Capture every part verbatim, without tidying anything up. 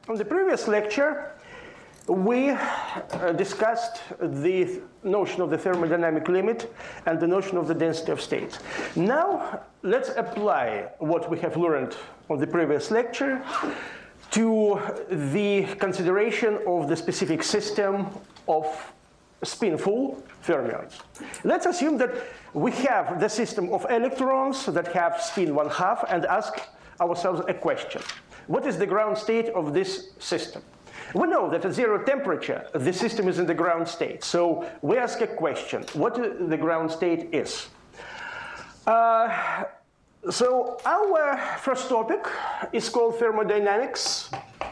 on the previous lecture, we uh, discussed the notion of the thermodynamic limit and the notion of the density of states. Now, let's apply what we have learned on the previous lecture to the consideration of the specific system of spinful fermions. Let's assume that we have the system of electrons that have spin one half and ask ourselves a question. What is the ground state of this system? We know that at zero temperature, the system is in the ground state. So we ask a question, what the ground state is. Uh, so our first topic is called thermodynamics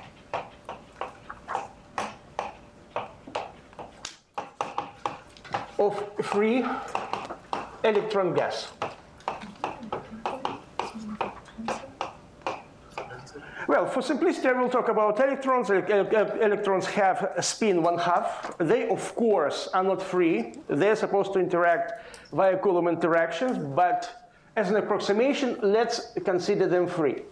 of free electron gas. Well, for simplicity, I will talk about electrons. Electrons have a spin one half. They, of course, are not free. They're supposed to interact via Coulomb interactions, but as an approximation, let's consider them free.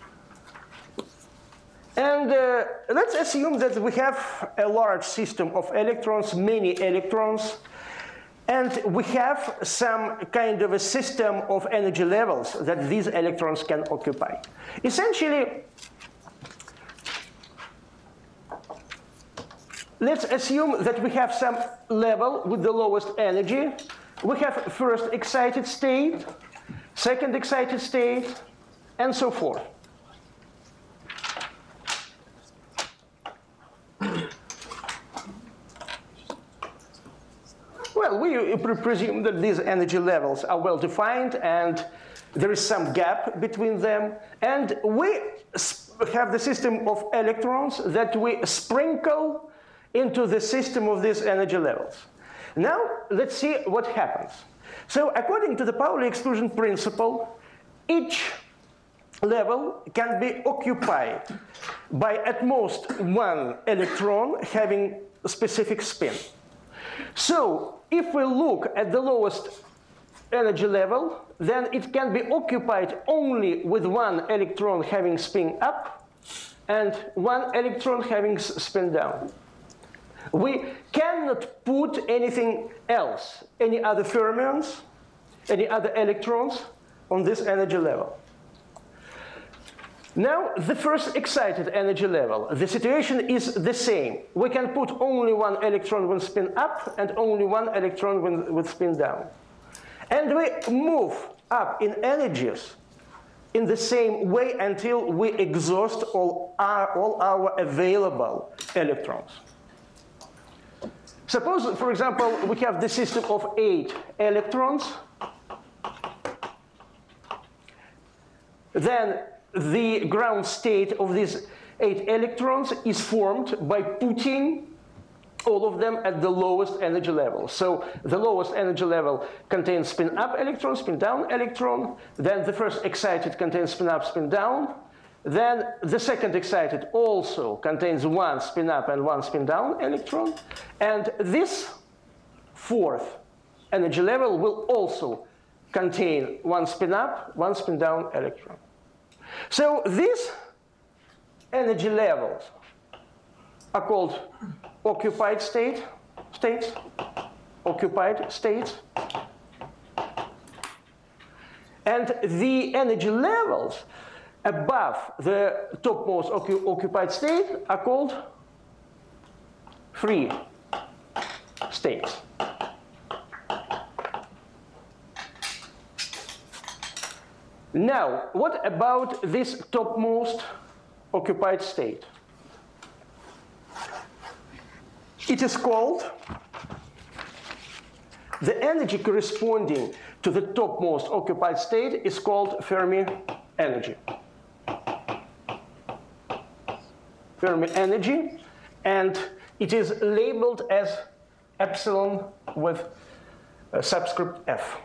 And uh, let's assume that we have a large system of electrons, many electrons, and we have some kind of a system of energy levels that these electrons can occupy. Essentially, let's assume that we have some level with the lowest energy. We have first excited state, second excited state, and so forth. Well, we presume that these energy levels are well defined and there is some gap between them. And we have the system of electrons that we sprinkle into the system of these energy levels. Now, let's see what happens. So according to the Pauli exclusion principle, each level can be occupied by at most one electron having a specific spin. So if we look at the lowest energy level, then it can be occupied only with one electron having spin up and one electron having spin down. We cannot put anything else, any other fermions, any other electrons on this energy level. Now, the first excited energy level, the situation is the same. We can put only one electron with spin up and only one electron with, with spin down. And we move up in energies in the same way until we exhaust all our, all our available electrons. Suppose, for example, we have the system of eight electrons. Then the ground state of these eight electrons is formed by putting all of them at the lowest energy level. So the lowest energy level contains spin up electron, spin down electron. Then the first excited contains spin up, spin down. Then the second excited also contains one spin up and one spin down electron. And this fourth energy level will also contain one spin up, one spin down electron. So these energy levels are called occupied state, states, occupied states. And the energy levels above the topmost occu occupied state are called free states. Now, what about this topmost occupied state? It is called, the energy corresponding to the topmost occupied state is called Fermi energy. Fermi energy, and it is labeled as epsilon with a subscript F.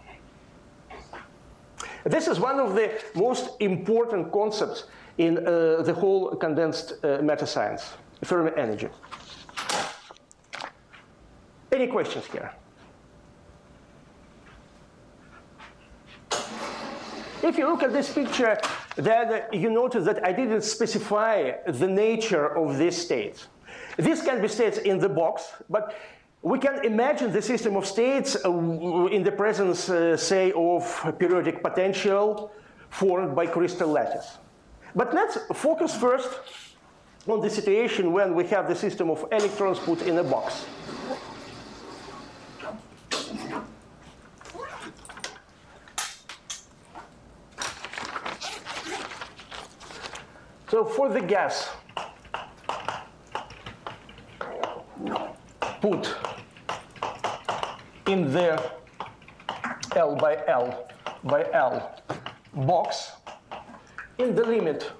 This is one of the most important concepts in uh, the whole condensed uh, matter science, Fermi energy. Any questions here? If you look at this picture, then you notice that I didn't specify the nature of these states. These can be states in the box, but we can imagine the system of states in the presence, uh, say, of periodic potential formed by crystal lattice. But let's focus first on the situation when we have the system of electrons put in a box. So for the gas put in the L by L by L box, in the limit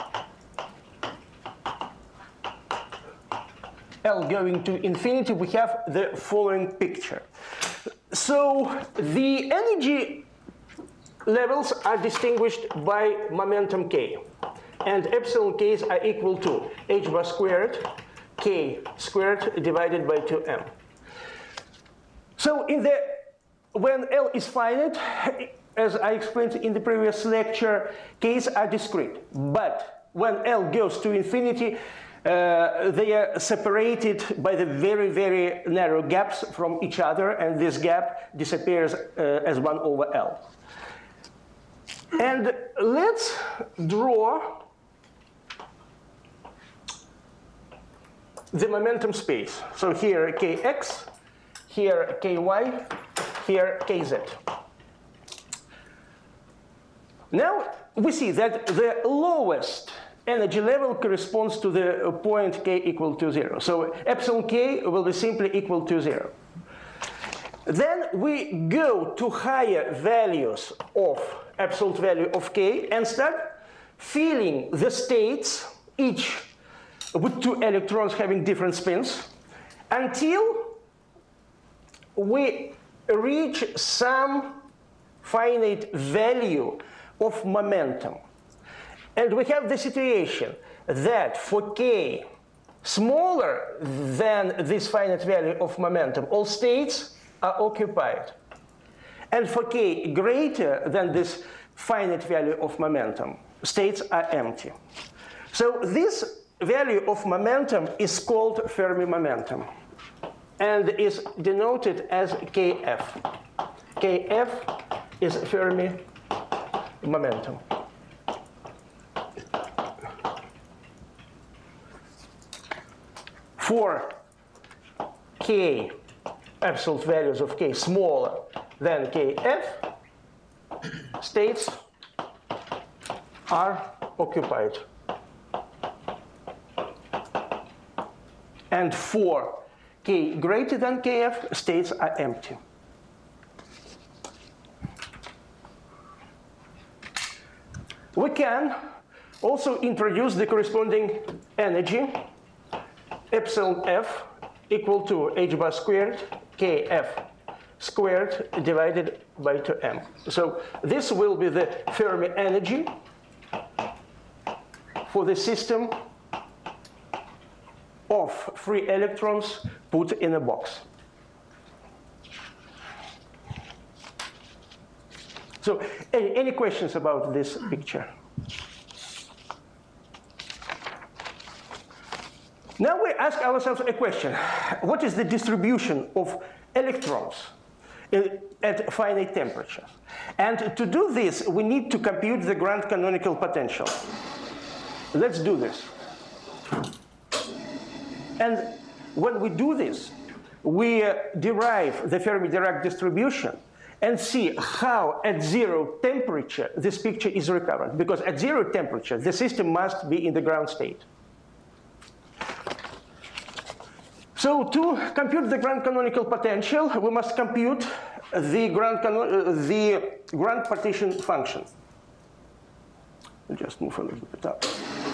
L going to infinity, we have the following picture. So the energy levels are distinguished by momentum K. And epsilon k's are equal to h bar squared k squared divided by two m. So in the, when L is finite, as I explained in the previous lecture, k's are discrete. But when L goes to infinity, uh, they are separated by the very, very narrow gaps from each other, and this gap disappears uh, as one over L. And let's draw the momentum space. So here kx, here ky, here kz. Now we see that the lowest energy level corresponds to the point k equal to zero. So epsilon k will be simply equal to zero. Then we go to higher values of absolute value of k and start filling the states, each with two electrons having different spins, until we reach some finite value of momentum. And we have the situation that for k smaller than this finite value of momentum, all states are occupied. And for k greater than this finite value of momentum, states are empty. So this value of momentum is called Fermi momentum and is denoted as Kf. Kf is Fermi momentum. For k absolute values of k smaller than Kf, states are occupied. And for k greater than Kf, states are empty. We can also introduce the corresponding energy, epsilon f equal to h bar squared kf squared divided by two m. So this will be the Fermi energy for the system of free electrons put in a box. So any, any questions about this picture? Now we ask ourselves a question. What is the distribution of electrons in, at finite temperatures? And to do this, we need to compute the grand canonical potential. Let's do this. And when we do this, we uh, derive the Fermi-Dirac distribution and see how at zero temperature this picture is recovered. Because at zero temperature, the system must be in the ground state. So to compute the grand canonical potential, we must compute the grand, uh, the grand partition function. I'll just move a little bit up.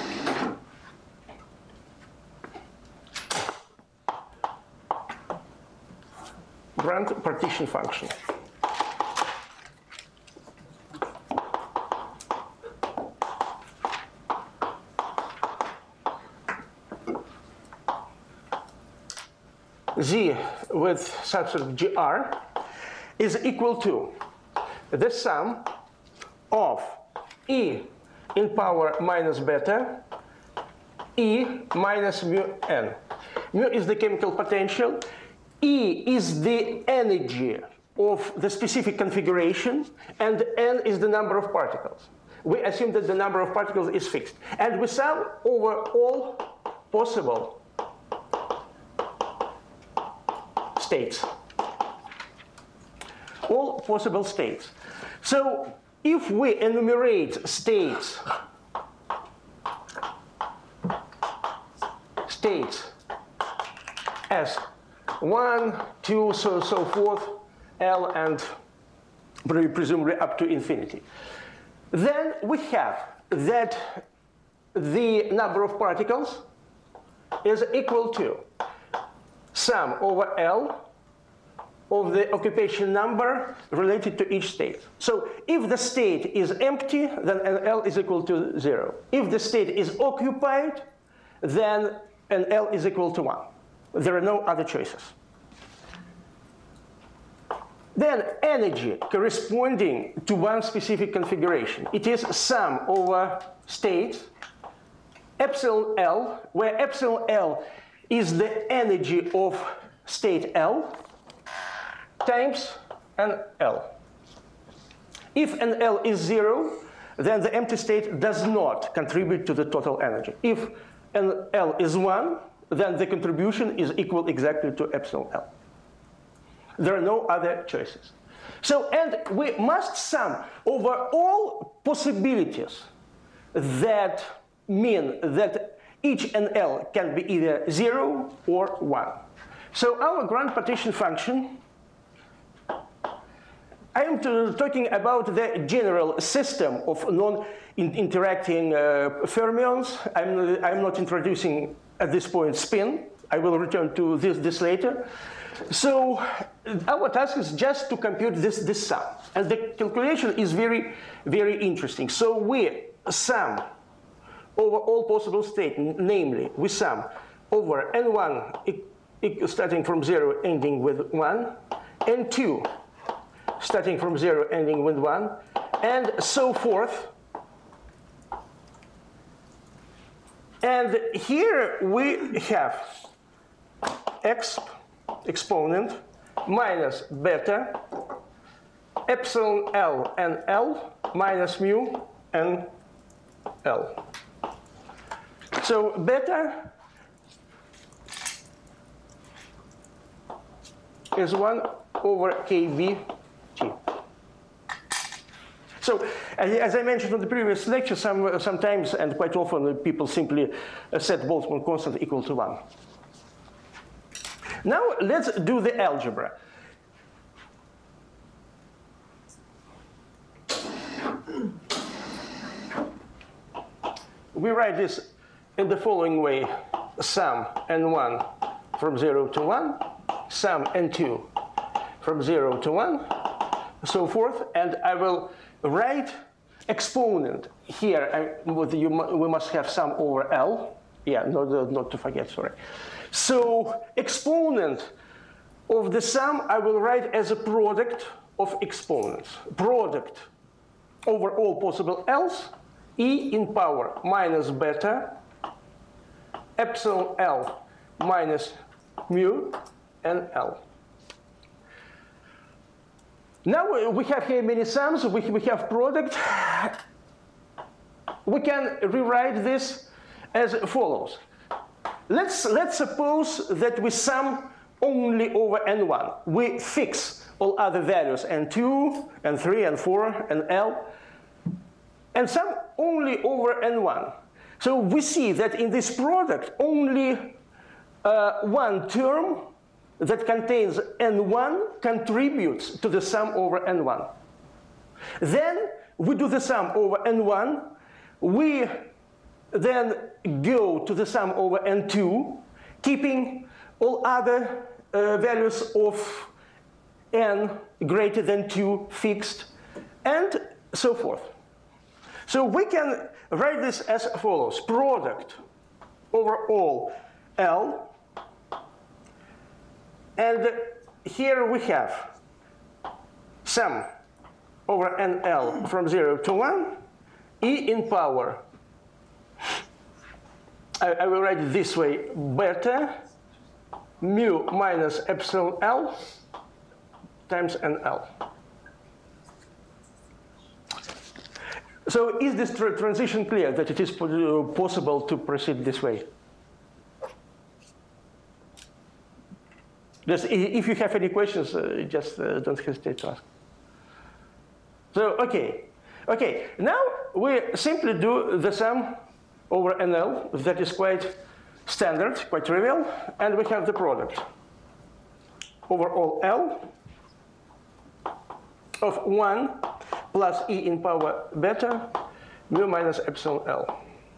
Grand partition function. Z with subset G R is equal to the sum of E in power minus beta E minus mu n. Mu is the chemical potential. E is the energy of the specific configuration, and n is the number of particles. We assume that the number of particles is fixed. And we sum over all possible states. All possible states. So if we enumerate states, states as one, two, so, so forth, L, and presumably up to infinity, then we have that the number of particles is equal to sum over L of the occupation number related to each state. So if the state is empty, then N L is equal to zero. If the state is occupied, then N L is equal to one. There are no other choices. Then energy corresponding to one specific configuration. It is sum over states, epsilon L, where epsilon L is the energy of state L, times N L. If N L is zero, then the empty state does not contribute to the total energy. If N L is one, then the contribution is equal exactly to epsilon L. There are no other choices. So, and we must sum over all possibilities that mean that each N L can be either zero or one. So our grand partition function, I am talking about the general system of non-interacting uh, fermions. I'm, I'm not introducing at this point spin. I will return to this, this later. So our task is just to compute this, this sum. And the calculation is very, very interesting. So we sum over all possible states, namely, we sum over N one starting from zero ending with one, N two starting from zero ending with one, and so forth. And here we have exp exponent minus beta epsilon L and L minus mu and L. So beta is one over K B T. So, as I mentioned in the previous lecture, some, sometimes and quite often people simply set Boltzmann constant equal to one. Now let's do the algebra. We write this in the following way: sum N one from zero to one, sum N two from zero to one, so forth, and I will write exponent here. I, you, we must have sum over L. Yeah, not, not to forget, sorry. So exponent of the sum I will write as a product of exponents. Product over all possible L's, E in power minus beta, epsilon L minus mu, and L. Now we have here many sums, we, we have product. We can rewrite this as follows. Let's, let's suppose that we sum only over N one. We fix all other values, N two, N three, N four, and L, and sum only over N one. So we see that in this product, only uh, one term that contains N one contributes to the sum over N one. Then we do the sum over N one. We then go to the sum over N two, keeping all other uh, values of N greater than two fixed, and so forth. So we can write this as follows: product over all L. And here we have sum over N L from zero to one, E in power, I, I will write it this way, beta mu minus epsilon L times N L. So is this tr transition clear, that it is possible to proceed this way? Just, if you have any questions, uh, just uh, don't hesitate to ask. So, okay. Okay, now we simply do the sum over N L. That is quite standard, quite trivial. And we have the product over all L of one plus E in power beta mu minus epsilon L.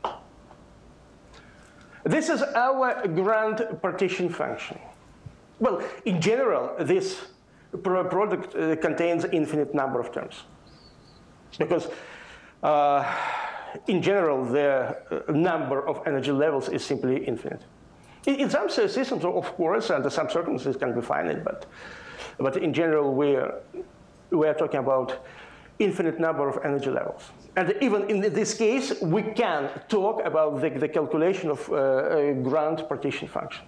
This is our grand partition function. Well, in general, this product uh, contains infinite number of terms. Because uh, in general, the uh, number of energy levels is simply infinite. In, in some systems, of course, under some circumstances can be finite, but, but in general, we are, we are talking about infinite number of energy levels. And even in this case, we can talk about the, the calculation of uh, a grand partition function.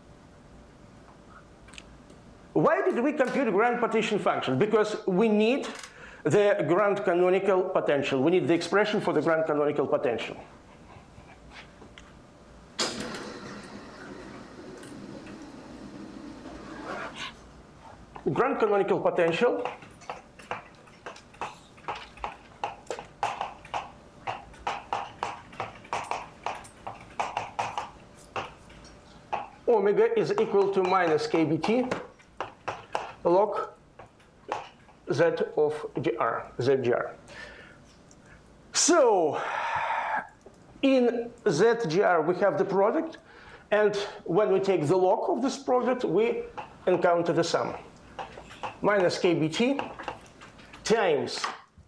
Why did we compute a grand partition function? Because we need the grand canonical potential. We need the expression for the grand canonical potential. Grand canonical potential omega is equal to minus K B T log Z of G R, Z G R. So in Z G R we have the product, and when we take the log of this product, we encounter the sum. Minus K B T times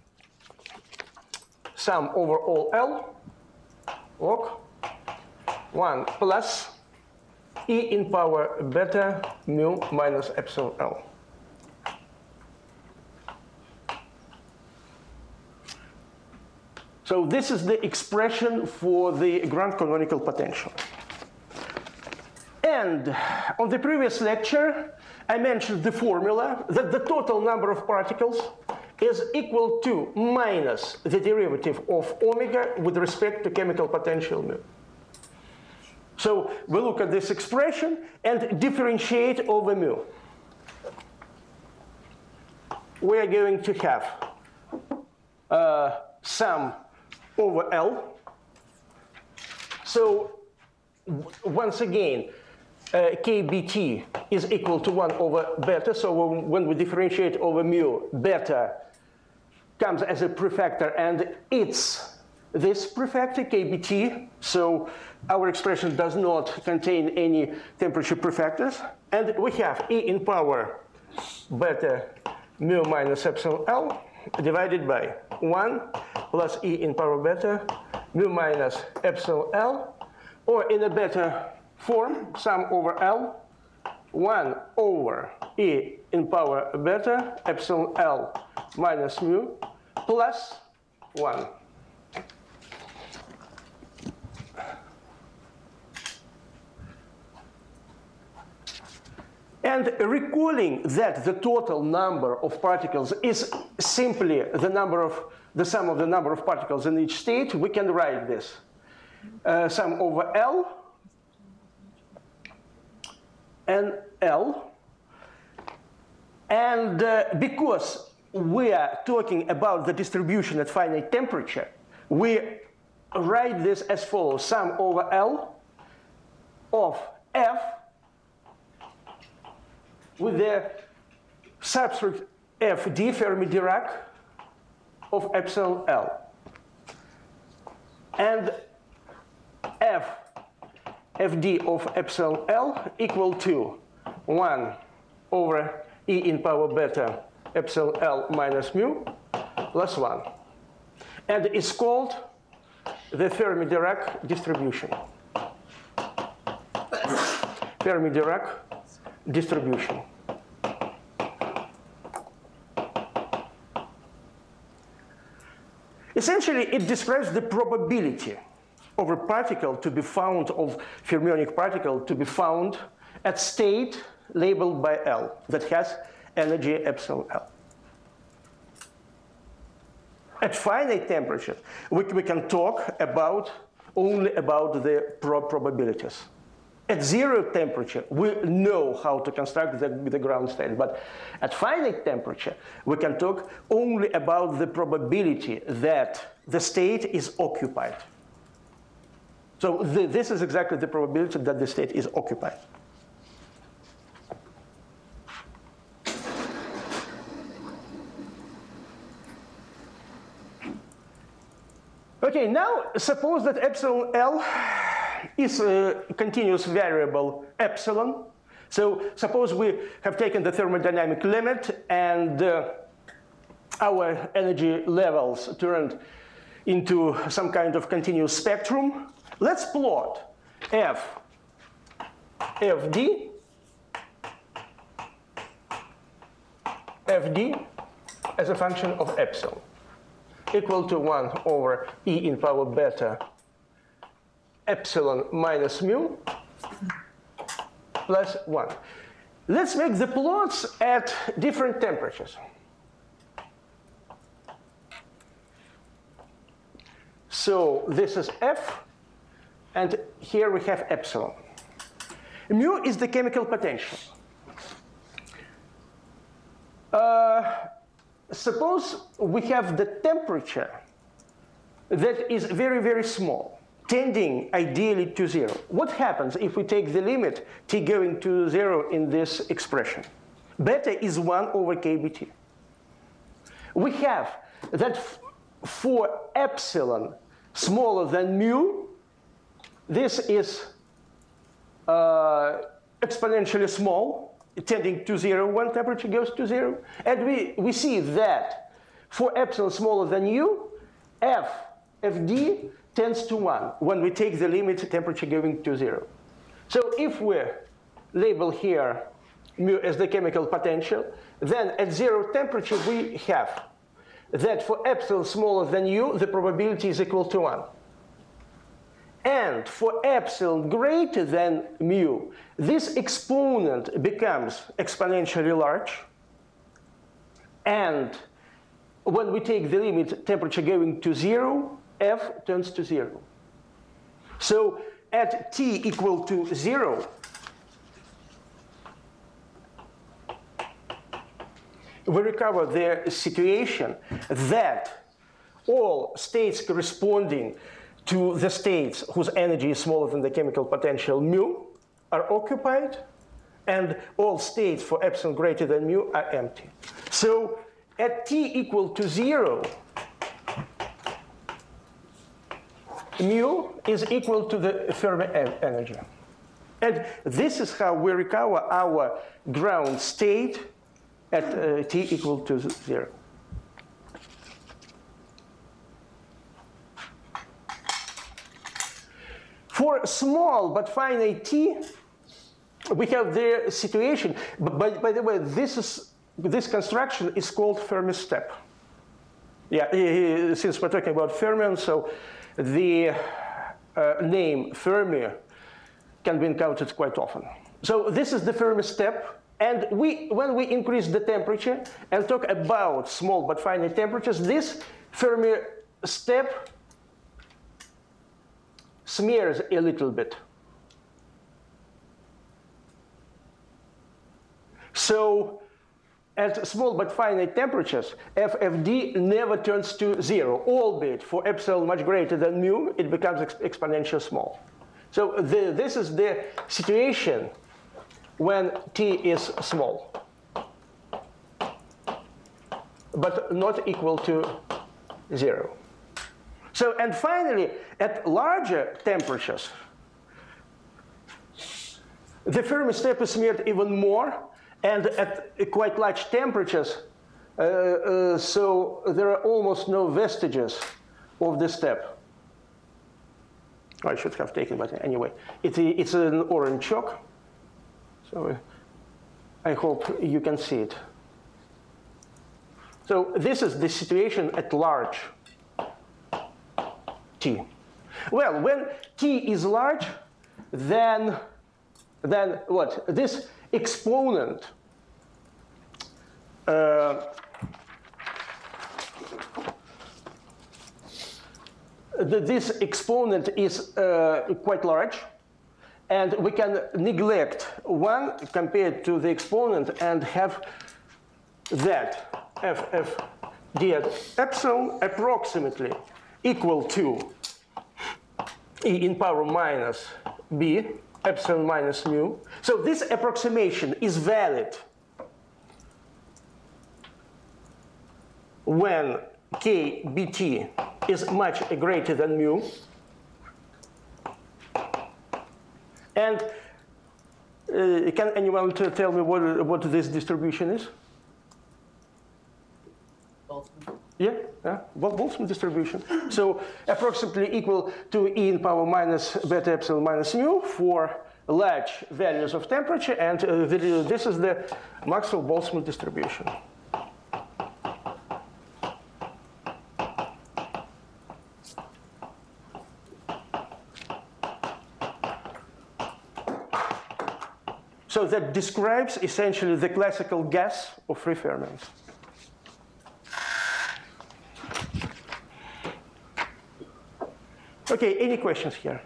sum over all L log one plus E in power beta mu minus epsilon L. So this is the expression for the grand canonical potential. And on the previous lecture, I mentioned the formula that the total number of particles is equal to minus the derivative of omega with respect to chemical potential mu. So we look at this expression and differentiate over mu. We are going to have uh, sum over L. So once again, uh, K B T is equal to one over beta. So when we differentiate over mu, beta comes as a prefactor, and it's this prefactor, K B T. So our expression does not contain any temperature prefactors. And we have E in power beta mu minus epsilon L divided by one plus E in power beta mu minus epsilon L, or in a better form, sum over L, one over E in power beta epsilon L minus mu plus one. And recalling that the total number of particles is simply the number of the sum of the number of particles in each state, we can write this uh, sum over L and L. And uh, because we are talking about the distribution at finite temperature, we write this as follows: sum over L of F with the subscript F D, Fermi-Dirac, of epsilon L. And F F D of epsilon L equal to one over E in power beta epsilon L minus mu plus one. And it's called the Fermi-Dirac distribution. Fermi-Dirac distribution. Essentially, it describes the probability of a particle to be found, of fermionic particle to be found at state labeled by L that has energy epsilon L. At finite temperature, we, we can talk about only about the prob probabilities. At zero temperature, we know how to construct the, the ground state. But at finite temperature, we can talk only about the probability that the state is occupied. So the, this is exactly the probability that the state is occupied. Okay, now suppose that epsilon L is a continuous variable epsilon. So suppose we have taken the thermodynamic limit and uh, our energy levels turned into some kind of continuous spectrum. Let's plot f fd fd as a function of epsilon equal to one over e in power beta epsilon minus mu plus one. Let's make the plots at different temperatures. So this is F, and here we have epsilon. Mu is the chemical potential. Uh, suppose we have the temperature that is very, very small, tending ideally to zero. What happens if we take the limit t going to zero in this expression? Beta is one over k B T. We have that for epsilon smaller than mu, this is uh, exponentially small, tending to zero when temperature goes to zero. And we, we see that for epsilon smaller than u, f fd tends to one when we take the limit temperature going to zero. So if we label here mu as the chemical potential, then at zero temperature we have that for epsilon smaller than u, the probability is equal to one. And for epsilon greater than mu, this exponent becomes exponentially large. And when we take the limit temperature going to zero, f turns to zero. So at t equal to zero, we recover the situation that all states corresponding to the states whose energy is smaller than the chemical potential mu are occupied, and all states for epsilon greater than mu are empty. So at t equal to zero, mu is equal to the Fermi energy. And this is how we recover our ground state at uh, t equal to zero. For small but finite t, we have the situation. But by, by the way, this is this construction is called Fermi step. Yeah, since we're talking about fermions, so the uh, name Fermi can be encountered quite often. So this is the Fermi step, and we, when we increase the temperature and talk about small but finite temperatures, this Fermi step smears a little bit. So at small but finite temperatures, F F D never turns to zero, albeit for epsilon much greater than mu, it becomes ex exponentially small. So the, this is the situation when t is small, but not equal to zero. So, and finally, at larger temperatures, the Fermi step is smeared even more, and at quite large temperatures, uh, uh, so there are almost no vestiges of the step. I should have taken, but anyway, it, it's an orange chalk, so I hope you can see it. So this is the situation at large T. Well, when T is large, then, then what? This exponent uh, this exponent is uh, quite large, and we can neglect one compared to the exponent and have that f f d at epsilon approximately equal to e in power minus b epsilon minus mu. So this approximation is valid when k bt is much greater than mu. And uh, can anyone tell me what, what this distribution is? Boltzmann. Yeah, yeah, Boltzmann distribution. So approximately equal to e in power minus beta epsilon minus mu for large values of temperature, and uh, this is the Maxwell-Boltzmann distribution. So that describes essentially the classical gas of free fermions. Okay, any questions here?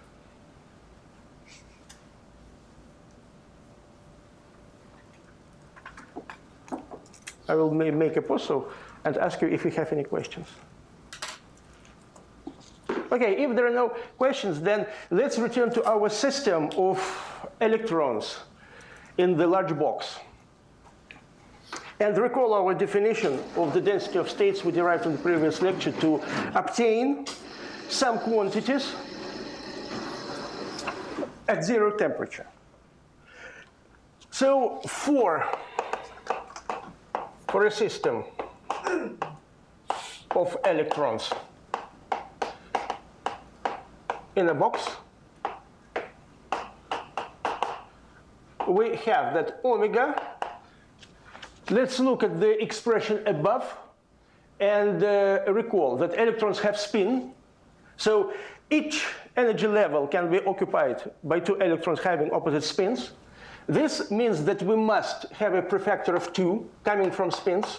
I will make a pause so, and ask you if you have any questions. Okay, if there are no questions, then let's return to our system of electrons in the large box. And recall our definition of the density of states we derived in the previous lecture to obtain some quantities at zero temperature. So for, for a system of electrons in a box, we have that omega. Let's look at the expression above and uh, recall that electrons have spin. So each energy level can be occupied by two electrons having opposite spins. This means that we must have a prefactor of two coming from spins.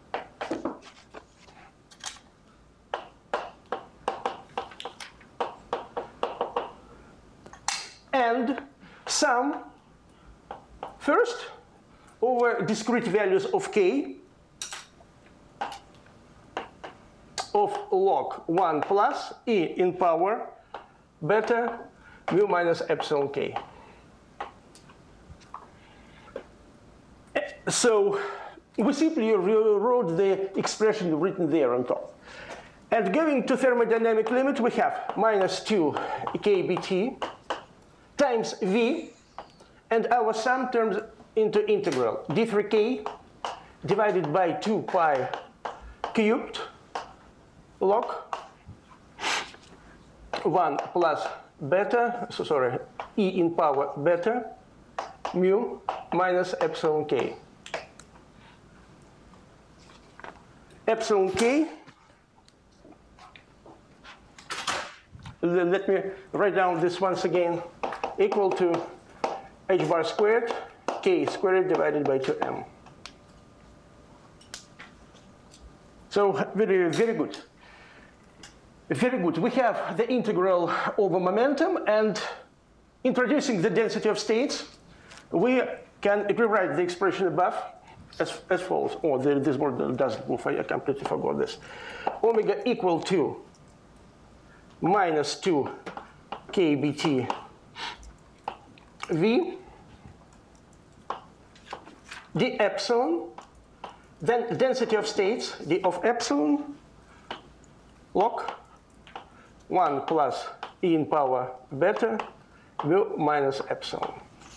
And some first over discrete values of k of log one plus e in power beta mu minus epsilon k. So we simply rewrote the expression written there on top. And going to thermodynamic limit, we have minus two k B T times V, and our sum turns into integral d three k divided by two pi cubed log one plus beta, so sorry, e in power beta mu minus epsilon k. Epsilon k, let me write down this once again, equal to h bar squared k squared divided by two m. So very, very good. Very good. We have the integral over momentum, and introducing the density of states, we can rewrite the expression above as, as follows. Oh, the, this word doesn't move. I completely forgot this. Omega equal to minus two k B T V d epsilon, then density of states, d of epsilon, log one plus e in power beta mu minus epsilon.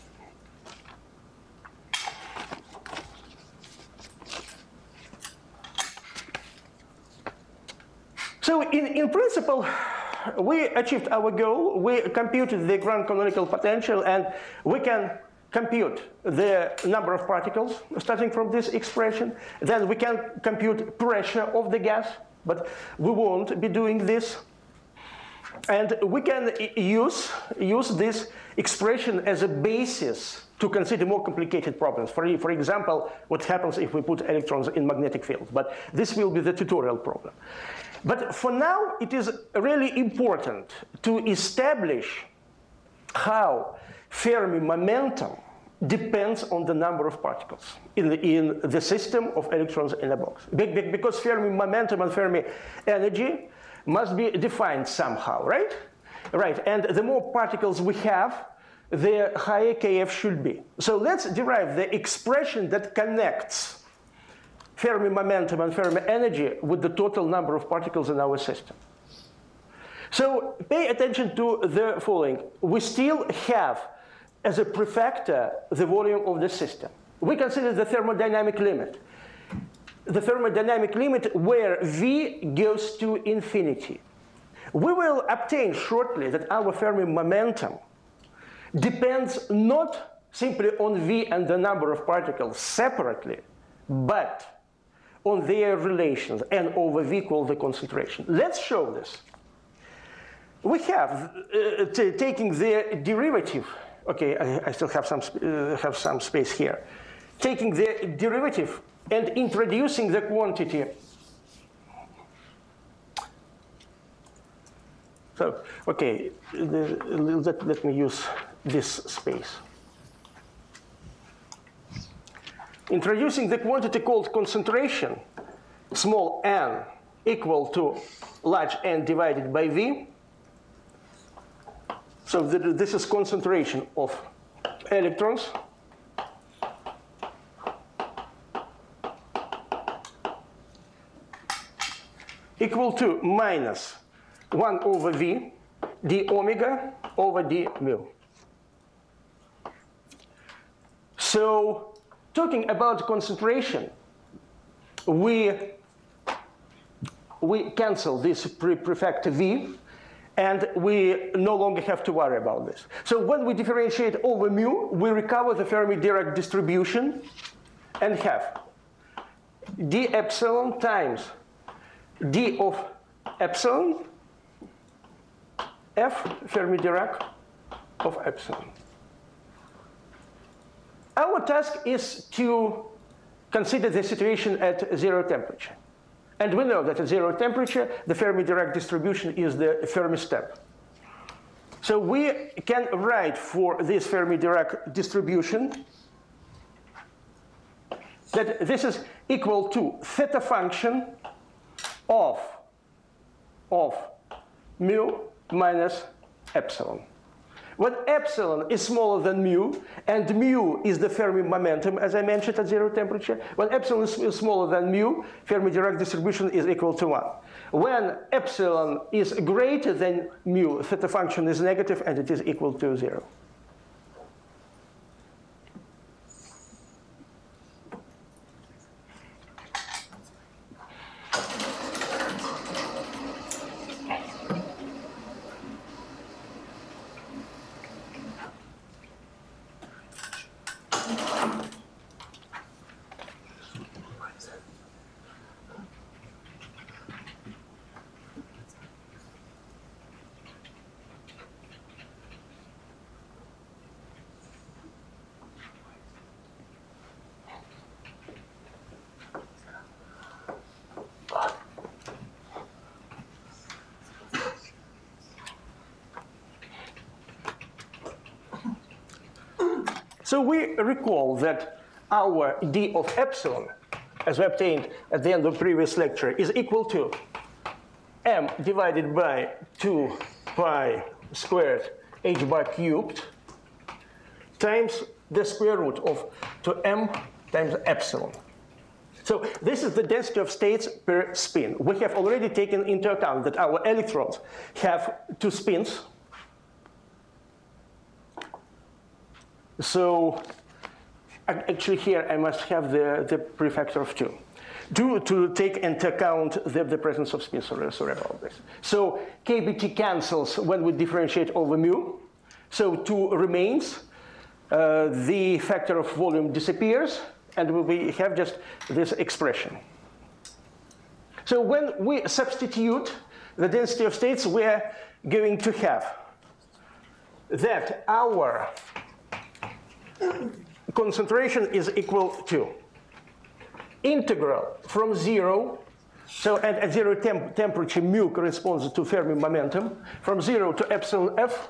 So in, in principle, we achieved our goal. We computed the ground canonical potential, and we can compute the number of particles starting from this expression. Then we can compute pressure of the gas, but we won't be doing this. And we can use, use this expression as a basis to consider more complicated problems. For, for example, what happens if we put electrons in magnetic fields. But this will be the tutorial problem. But for now, it is really important to establish how Fermi momentum depends on the number of particles in the, in the system of electrons in a box. Because Fermi momentum and Fermi energy must be defined somehow, right? Right, and the more particles we have, the higher K F should be. So let's derive the expression that connects Fermi momentum and Fermi energy with the total number of particles in our system. So pay attention to the following. We still have, as a prefactor, the volume of the system. We consider the thermodynamic limit. The thermodynamic limit where V goes to infinity. We will obtain shortly that our Fermi momentum depends not simply on V and the number of particles separately, but on their relations, n over V called the concentration. Let's show this. We have, uh, taking the derivative, okay, I, I still have some, uh, have some space here. Taking the derivative and introducing the quantity. So, okay, the, let, let me use this space. Introducing the quantity called concentration, small n equal to large N divided by V. So the, this is concentration of electrons. Equal to minus one over V, d omega over d mu. So talking about concentration, we, we cancel this pre prefactor V, and we no longer have to worry about this. So when we differentiate over mu, we recover the Fermi-Dirac distribution and have d epsilon times d of epsilon f Fermi-Dirac of epsilon. Our task is to consider the situation at zero temperature. And we know that at zero temperature, the Fermi-Dirac distribution is the Fermi step. So we can write for this Fermi-Dirac distribution that this is equal to theta function of, of mu minus epsilon. When epsilon is smaller than mu, and mu is the Fermi momentum, as I mentioned, at zero temperature, when epsilon is smaller than mu, Fermi-Dirac distribution is equal to one. When epsilon is greater than mu, theta function is negative, and it is equal to zero. So we recall that our d of epsilon, as we obtained at the end of the previous lecture, is equal to m divided by two pi squared h bar cubed times the square root of two m times epsilon. So this is the density of states per spin. We have already taken into account that our electrons have two spins. So actually here I must have the, the prefactor of two to, to take into account the, the presence of spin. Sorry, sorry about this. So K B T cancels when we differentiate over mu. So two remains. Uh, the factor of volume disappears, and we have just this expression. So when we substitute the density of states, we are going to have that our concentration is equal to integral from zero, so at, at zero temp temperature mu corresponds to Fermi momentum, from zero to epsilon f,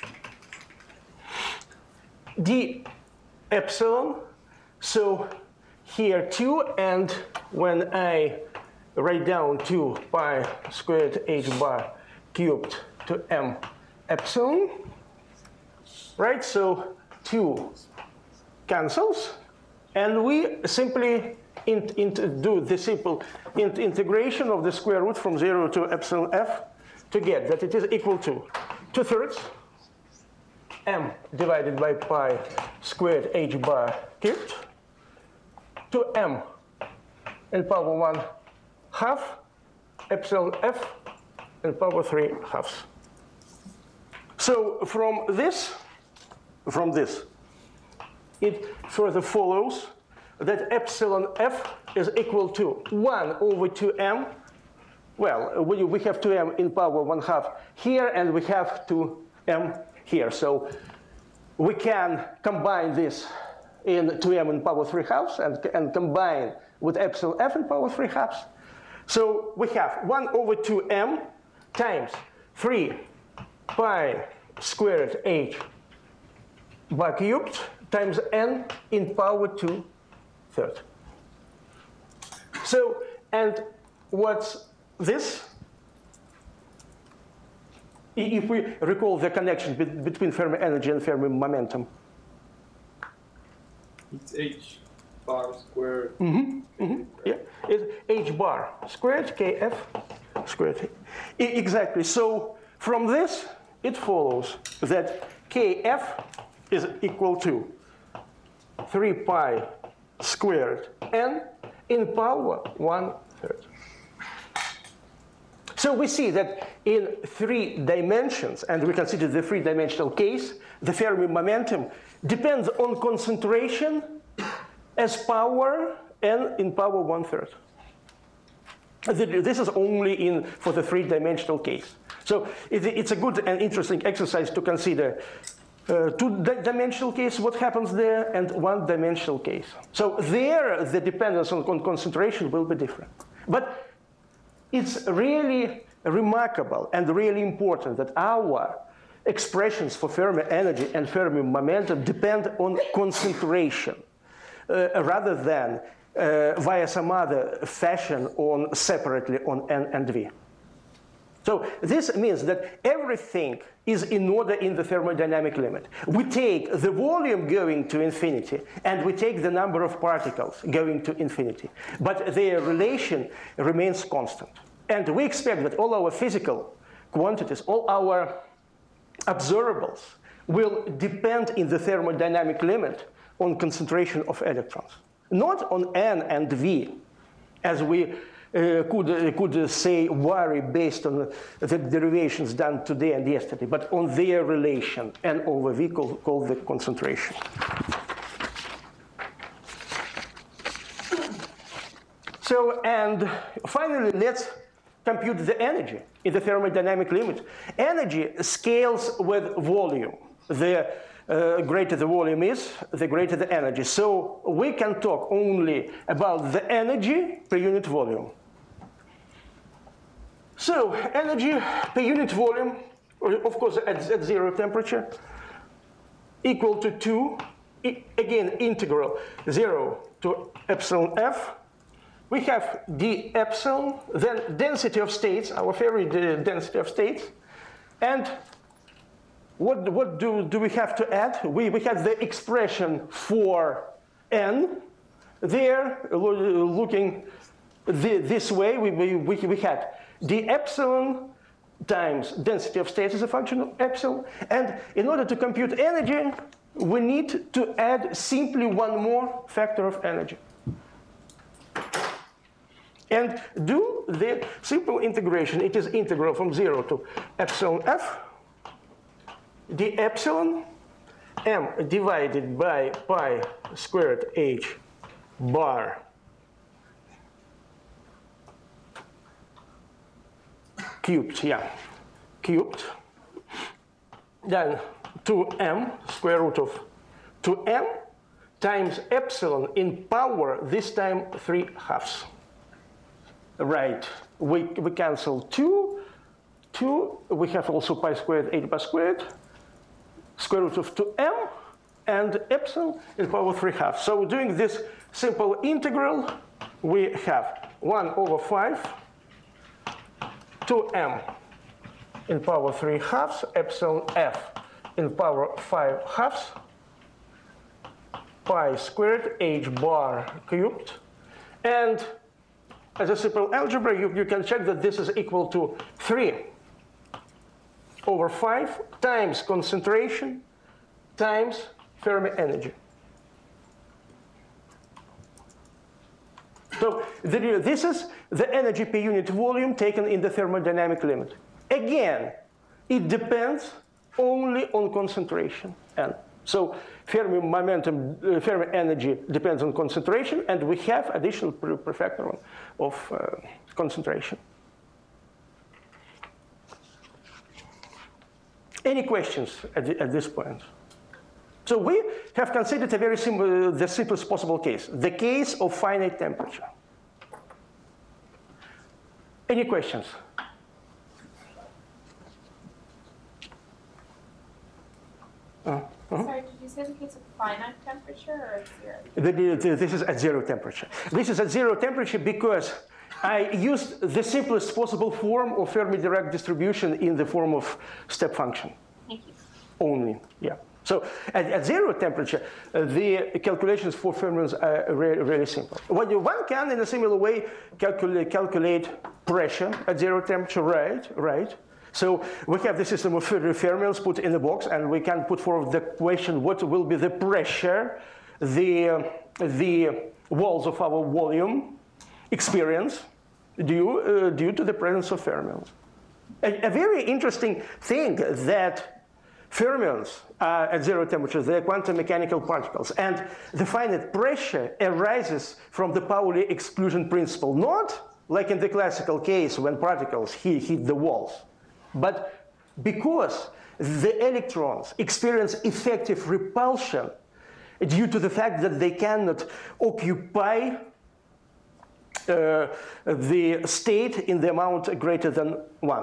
d epsilon, so here two, and when I write down two pi squared h bar cubed to m epsilon, right, so two cancels, and we simply int, int, do the simple int integration of the square root from zero to epsilon f to get that it is equal to two thirds m divided by pi squared h bar cubed to m in power one half epsilon f in power three halves. So from this, from this, it further follows that epsilon f is equal to one over two m. Well, we, we have two m in power one half here, and we have two m here. So we can combine this in two m in power three halves and, and combine with epsilon f in power three halves. So we have one over two m times three pi squared h bar cubed times n in power two thirds. So, and what's this? If we recall the connection be between Fermi energy and Fermi momentum. It's h bar squared. Mm-hmm. Mm-hmm. Yeah. It's h bar squared kf squared. I exactly. So from this, it follows that kf is equal to three pi squared n in power one third. So we see that in three dimensions, and we consider the three-dimensional case, the Fermi momentum depends on concentration as power n in power one third. This is only in for the three-dimensional case. So it's a good and interesting exercise to consider uh, two-dimensional case, what happens there, and one-dimensional case. So there, the dependence on concentration will be different. But it's really remarkable and really important that our expressions for Fermi energy and Fermi momentum depend on concentration uh, rather than uh, via some other fashion on separately on n and v. So this means that everything is in order in the thermodynamic limit. We take the volume going to infinity, and we take the number of particles going to infinity. But their relation remains constant. And we expect that all our physical quantities, all our observables, will depend in the thermodynamic limit on concentration of electrons. Not on n and v, as we Uh, could, uh, could uh, say vary based on the derivations done today and yesterday, but on their relation, n over v called, called the concentration. So, and finally, let's compute the energy in the thermodynamic limit. Energy scales with volume. The uh, greater the volume is, the greater the energy. So we can talk only about the energy per unit volume. So energy per unit volume, of course at, at zero temperature, equal to two, again integral zero to epsilon f. We have d epsilon, then density of states, our favorite density of states. And what, what do, do we have to add? We, we have the expression for n. There, looking the, this way, we, we, we had d epsilon times density of states as a function of epsilon. And in order to compute energy, we need to add simply one more factor of energy. And do the simple integration. It is integral from zero to epsilon f, d epsilon m divided by pi squared h bar cubed, yeah, cubed then two m square root of two m times epsilon in power, this time three halves. Right, we, we cancel two, two, we have also pi squared, eight pi squared, square root of two m, and epsilon in power three halves. So doing this simple integral, we have one over five, two m in power three halves, epsilon f in power five halves, pi squared h bar cubed. And as a simple algebra, you, you can check that this is equal to three over five times concentration times Fermi energy. So the, this is the energy per unit volume taken in the thermodynamic limit. Again, it depends only on concentration. And so Fermi momentum, uh, Fermi energy depends on concentration, and we have additional prefactor of uh, concentration. Any questions at, the, at this point? So we have considered a very simple, the simplest possible case, the case of finite temperature. Any questions? Uh, uh-huh. Sorry, did you say the case of finite temperature or zero? The, the, this is at zero temperature. This is at zero temperature because I used the simplest possible form of Fermi-Dirac distribution in the form of step function. Thank you. Only, yeah. So at, at zero temperature, uh, the calculations for fermions are really, really simple. What you, one can, in a similar way, calculate, calculate pressure at zero temperature, right, right. So we have the system of fermions put in a box, and we can put forward the question, what will be the pressure the, uh, the walls of our volume experience due, uh, due to the presence of fermions. A, a very interesting thing that fermions are at zero temperature, they're quantum mechanical particles, and the finite pressure arises from the Pauli exclusion principle, not like in the classical case when particles hit, hit the walls, but because the electrons experience effective repulsion due to the fact that they cannot occupy uh, the state in the amount greater than one.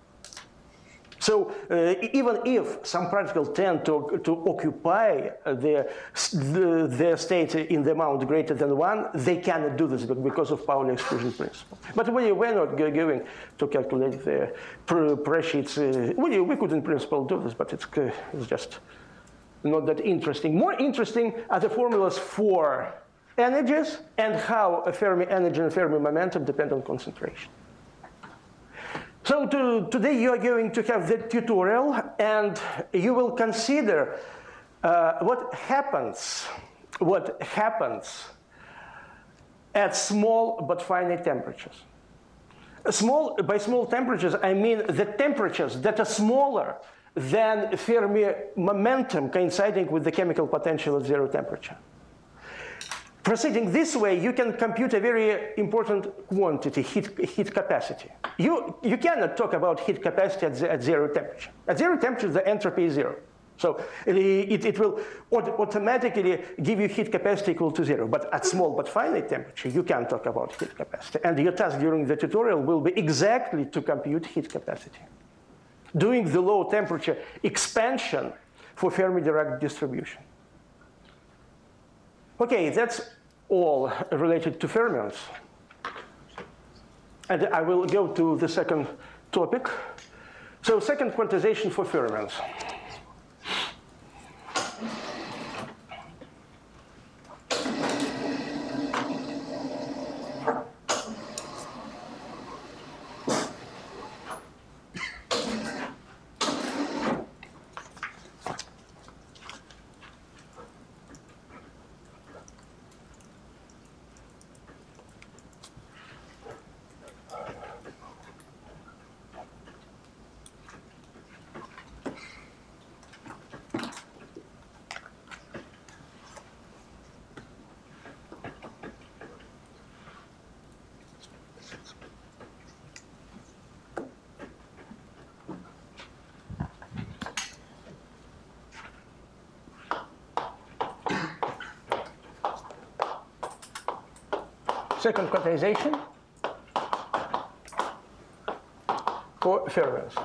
So uh, even if some particles tend to, to occupy the, the, their state in the amount greater than one, they cannot do this because of Pauli exclusion principle. But we, we're not going to calculate the pressure. It's, uh, we, we could in principle do this, but it's, uh, it's just not that interesting. More interesting are the formulas for energies and how a Fermi energy and Fermi momentum depend on concentration. So to, today you are going to have the tutorial, and you will consider uh, what happens, what happens at small but finite temperatures. Small, by small temperatures, I mean the temperatures that are smaller than Fermi momentum coinciding with the chemical potential at zero temperature. Proceeding this way, you can compute a very important quantity, heat, heat capacity. You, you cannot talk about heat capacity at, at zero temperature. At zero temperature, the entropy is zero. So it, it, it will automatically give you heat capacity equal to zero. But at small but finite temperature, you can talk about heat capacity. And your task during the tutorial will be exactly to compute heat capacity, doing the low temperature expansion for Fermi-Dirac distribution. Okay, that's all related to fermions. And I will go to the second topic. So second quantization for fermions. second quantization for fermions.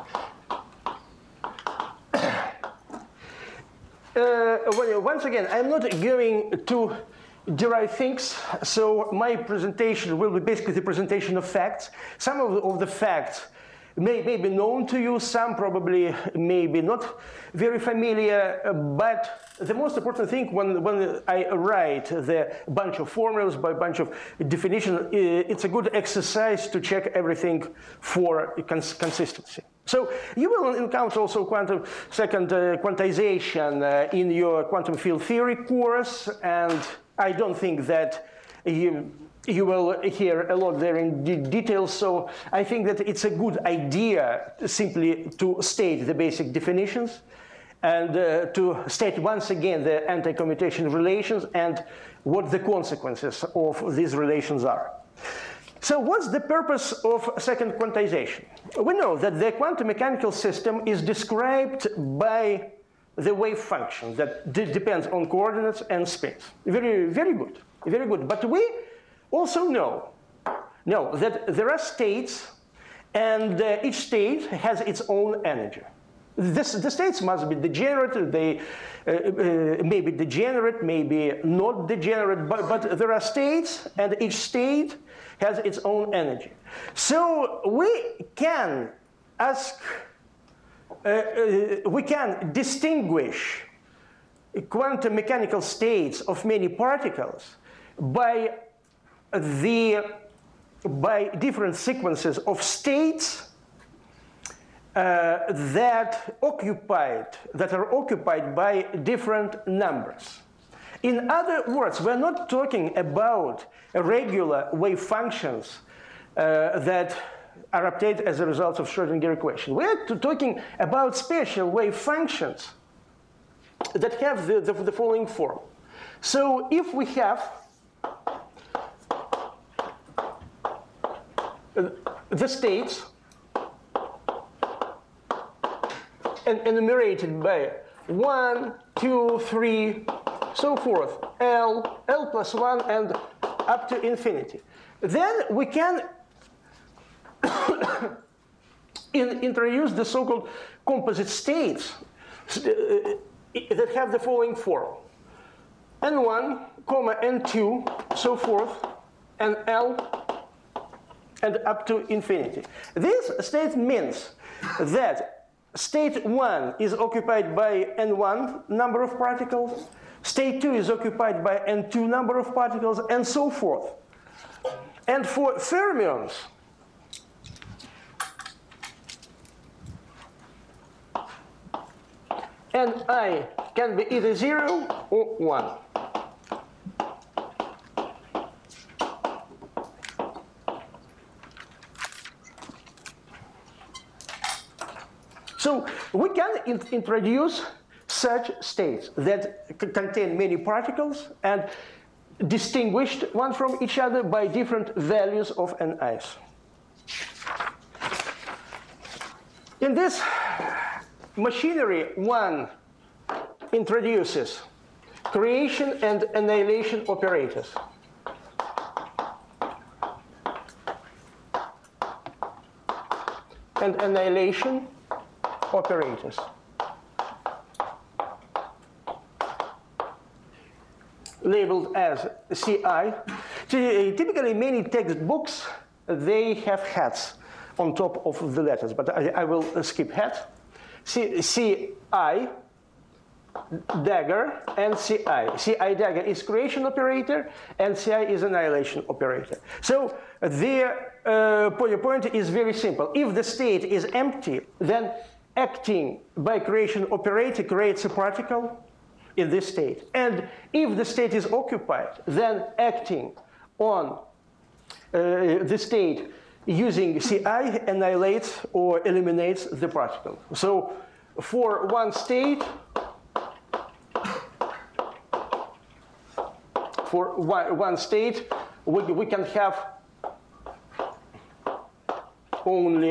Uh, well, once again, I'm not going to derive things, so my presentation will be basically the presentation of facts. Some of the, of the facts may, may be known to you, some probably may be not very familiar, uh, but the most important thing when, when I write the bunch of formulas by bunch of definitions, it's a good exercise to check everything for cons consistency. So you will encounter also quantum second uh, quantization uh, in your quantum field theory course, and I don't think that you, you will hear a lot there in de detail, so I think that it's a good idea simply to state the basic definitions and uh, to state once again the anti-commutation relations and what the consequences of these relations are. So what's the purpose of second quantization? We know that the quantum mechanical system is described by the wave function that de depends on coordinates and space. Very, very good, very good. But we also know, know that there are states, and uh, each state has its own energy. This, the states must be degenerate, they uh, uh, may be degenerate, maybe not degenerate, but, but there are states, and each state has its own energy. So we can ask, uh, uh, we can distinguish quantum mechanical states of many particles by the by different sequences of states uh, that occupied that are occupied by different numbers. In other words, we're not talking about regular wave functions uh, that are obtained as a result of Schrödinger equation. We're talking about special wave functions that have the, the, the following form. So if we have the states and enumerated by one, two, three, so forth, L, L plus one, and up to infinity. Then we can in, introduce the so-called composite states uh, that have the following form. N one, comma, N two, so forth, and L, and up to infinity. This state means that state one is occupied by N one number of particles, state two is occupied by N two number of particles, and so forth. And for fermions, Ni can be either zero or one. So we can in introduce such states that contain many particles and distinguished one from each other by different values of Ni's. In this machinery, one introduces creation and annihilation operators. And annihilation operators. Labeled as C I. Typically, many textbooks, they have hats on top of the letters, but I, I will skip hat. C, C I, dagger, and C I. C I dagger is creation operator, and C I is annihilation operator. So the uh, point is very simple. If the state is empty, then acting by creation operator creates a particle in this state. And if the state is occupied, then acting on uh, the state using C I annihilates or eliminates the particle. So for one state, for one, one state, we, we can have only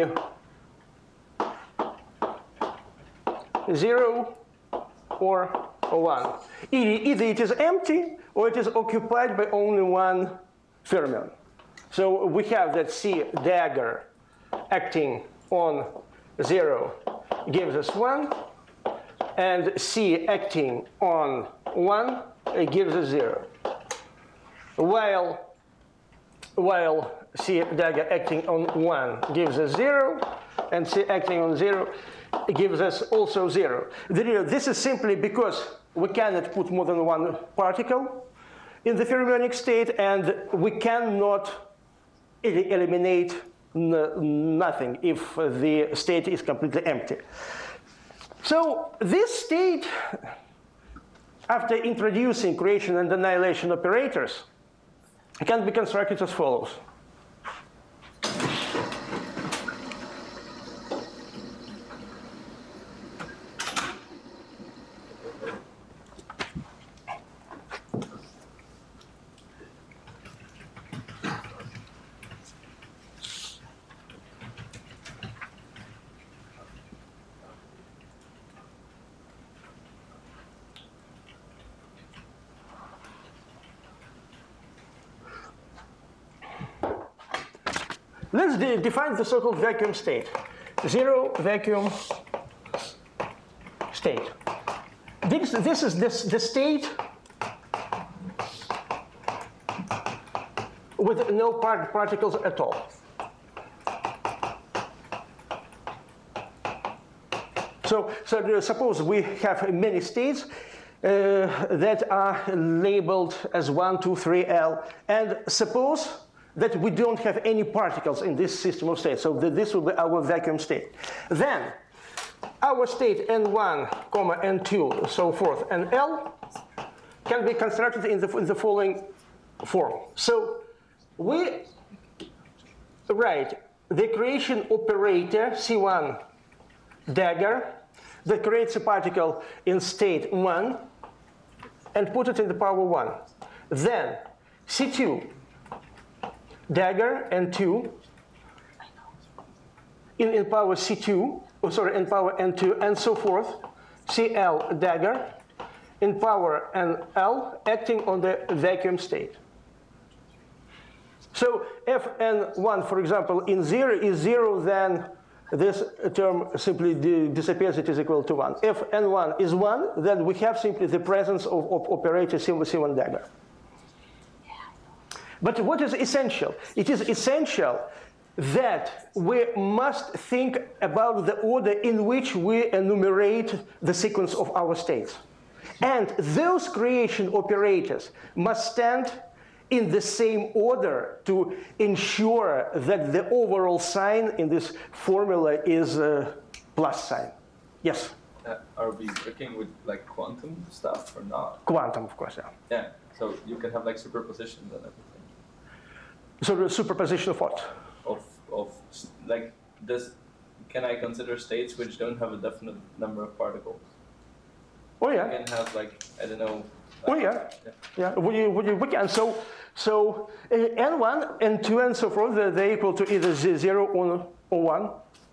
zero or one. Either it is empty or it is occupied by only one fermion. So we have that C dagger acting on zero gives us one, and C acting on one gives us zero. While, while C dagger acting on one gives us zero, and C acting on zero gives us also zero. This is simply because we cannot put more than one particle in the fermionic state, and we cannot eliminate nothing if the state is completely empty. So this state, after introducing creation and annihilation operators, can be constructed as follows. Let's de define the so-called vacuum state. Zero vacuum state. This, this is this, the state with no part particles at all. So, so suppose we have many states uh, that are labeled as one, two, three, L, and suppose that we don't have any particles in this system of states. So that this will be our vacuum state. Then our state N one, comma, N two, so forth, and L can be constructed in the, in the following form. So we write the creation operator, C one dagger, that creates a particle in state one and put it in the power one. Then C two dagger N two in, in power C two, oh, sorry, in power N two, and so forth. C L dagger in power N L acting on the vacuum state. So if N one, for example, in zero is zero, then this term simply disappears, it is equal to one. If N one is one, then we have simply the presence of, of operator C one dagger. But what is essential? It is essential that we must think about the order in which we enumerate the sequence of our states. And those creation operators must stand in the same order to ensure that the overall sign in this formula is a plus sign. Yes? Uh, are we working with like quantum stuff or not? Quantum, of course, yeah. Yeah, so you can have like superpositions and everything. So the superposition of what? Of, of like this, can I consider states which don't have a definite number of particles? Oh, yeah. I can have like, I don't know. Oh, yeah. Yeah, yeah. We, we, we can. So, so uh, N one, N two, and so forth, they're, they're equal to either zero or, or one.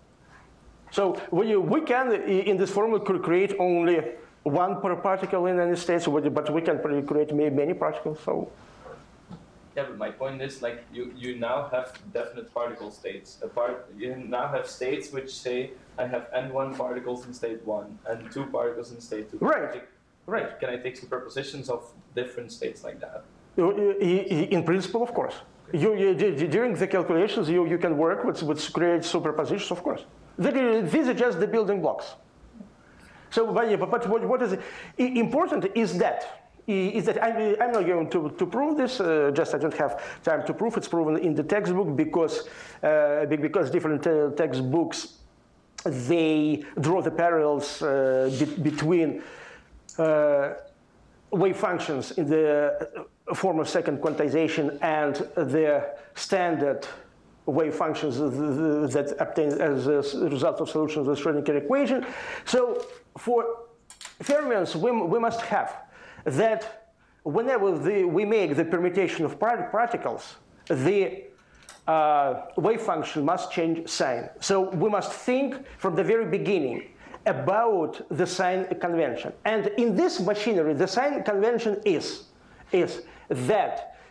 So we, we can, in this formula, could create only one per particle in any state, so we, but we can create many particles. So. Yeah, but my point is, like, you, you now have definite particle states. A part, you now have states which say, I have N one particles in state one, and two particles in state two. Right, Like, right. Can I take superpositions of different states like that? In principle, of course. You, you, during the calculations, you, you can work with, with create superpositions, of course. These are just the building blocks. So, but, but what, what is important is that is that I'm, I'm not going to, to prove this, uh, just I don't have time to prove. It's proven in the textbook because, uh, because different uh, textbooks, they draw the parallels uh, be between uh, wave functions in the form of second quantization and the standard wave functions that obtain as a result of solutions of the Schrödinger equation. So for fermions, we, we must have that whenever the, we make the permutation of particles, the uh, wave function must change sign. So we must think from the very beginning about the sign convention. And in this machinery, the sign convention is, is that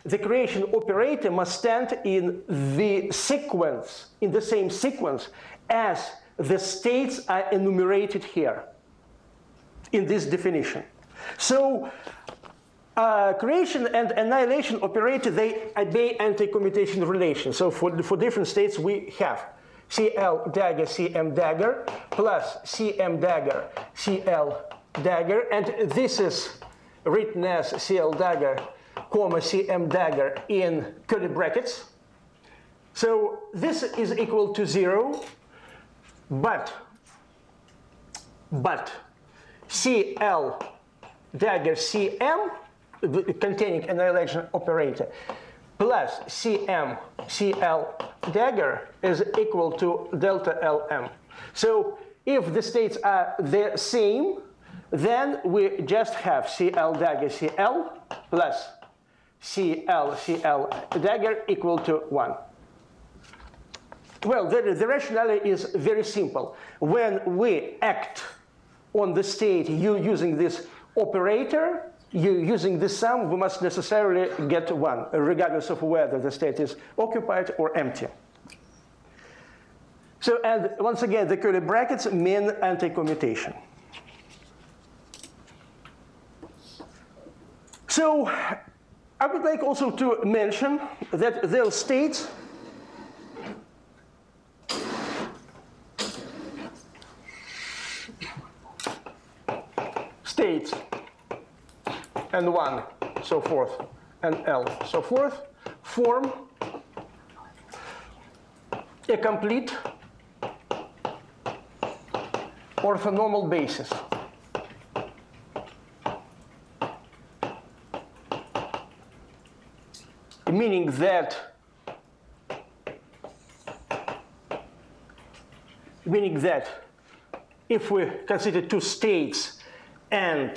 the creation operator must stand in the sequence, in the same sequence as the states are enumerated here in this definition. So uh, creation and annihilation operator, they obey anti-commutation relation. So for, for different states, we have C L dagger, C M dagger, plus C M dagger, C L dagger, and this is written as C L dagger, comma, C M dagger in curly brackets. So this is equal to zero, but, but C L dagger C M, containing annihilation operator, plus C M C L dagger is equal to delta L M. So if the states are the same, then we just have C L dagger C L plus C L C L dagger equal to one. Well, the, the rationale is very simple. When we act on the state you using this operator, you using this sum, we must necessarily get one, regardless of whether the state is occupied or empty. So, and once again, the curly brackets mean anti-commutation. So, I would like also to mention that those states states and one, so forth, and L, so forth, form a complete orthonormal basis. Meaning that, meaning that if we consider two states and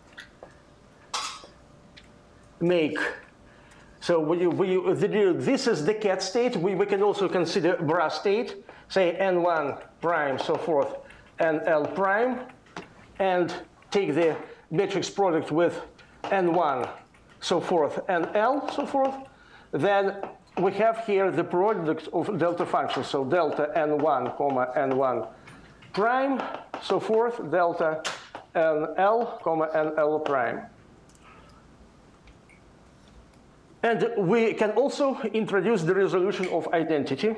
make, so we, we, this is the cat state. We, we can also consider bra state, say N one prime, so forth, N L prime, and take the matrix product with N one, so forth, N L, so forth. Then we have here the product of delta functions, so delta N one, comma, N one prime, so forth, delta N L, comma, N L prime. And we can also introduce the resolution of identity.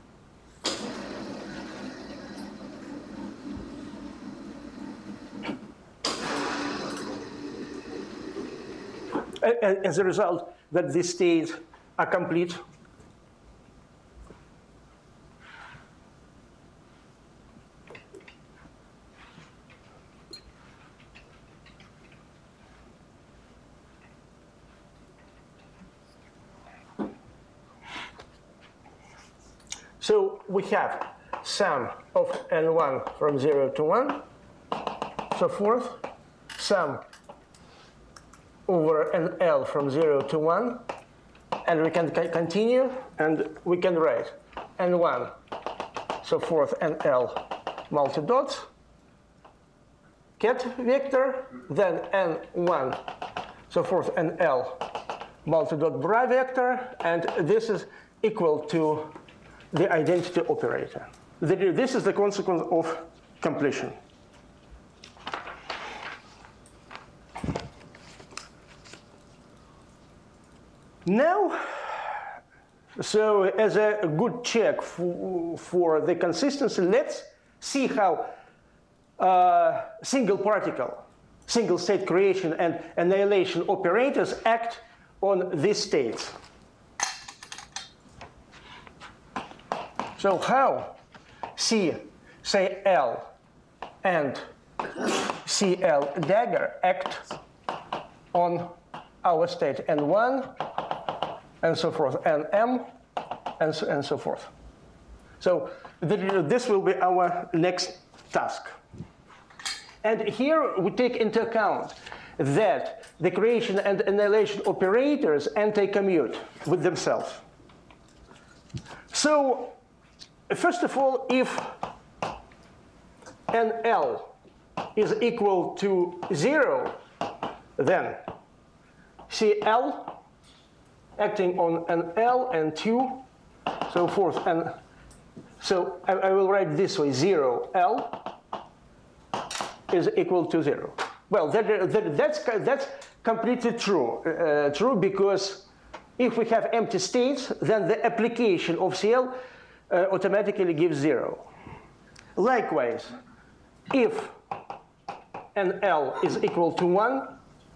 As a result, that these states are complete. So we have sum of N one from zero to one, so forth, sum over N L from zero to one, and we can continue, and we can write N one, so forth, N L multi-dots, cat vector, then N one, so forth, N L multi-dot bra vector, and this is equal to the identity operator. This is the consequence of completion. Now, so as a good check for, for the consistency, let's see how uh, single particle, single state creation and annihilation operators act on these states. So how C, say L, and C L dagger act on our state N one, and so forth, N M, and so, and so forth. So this will be our next task. And here we take into account that the creation and annihilation operators anti-commute with themselves. So first of all, if N L is equal to zero, then C L acting on an L and two, so forth. And so I, I will write this way, zero L is equal to zero. Well, that, that, that's, that's completely true. Uh, true because if we have empty states, then the application of C L uh, automatically gives zero. Likewise, if an L is equal to one,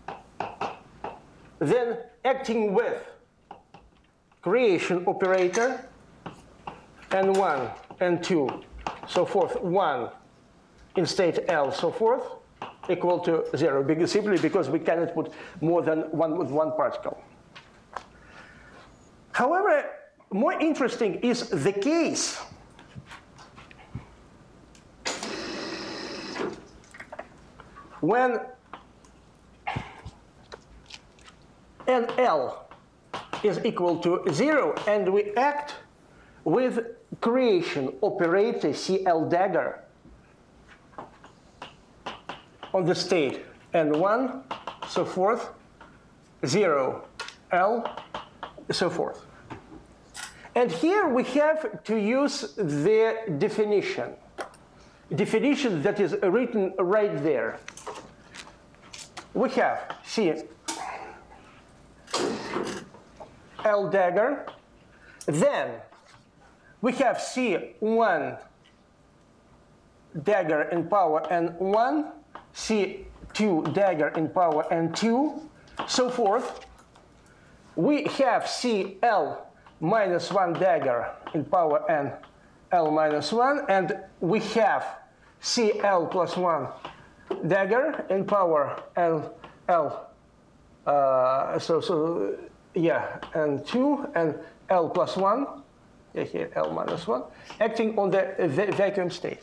then acting with creation operator and one and two, so forth, one in state L, so forth, equal to zero, because, simply because we cannot put more than one with one particle. However, more interesting is the case when N L is equal to zero and we act with creation operator C L dagger on the state N one, so forth, zero L, so forth. And here we have to use the definition, definition that is written right there. We have C L dagger, then we have C one dagger in power N one, C two dagger in power N two, so forth. We have C L minus one dagger in power N L minus one, and we have C L plus one dagger in power L L. Uh, so, so yeah, and two and L plus one, yeah, here L minus one, acting on the va vacuum state.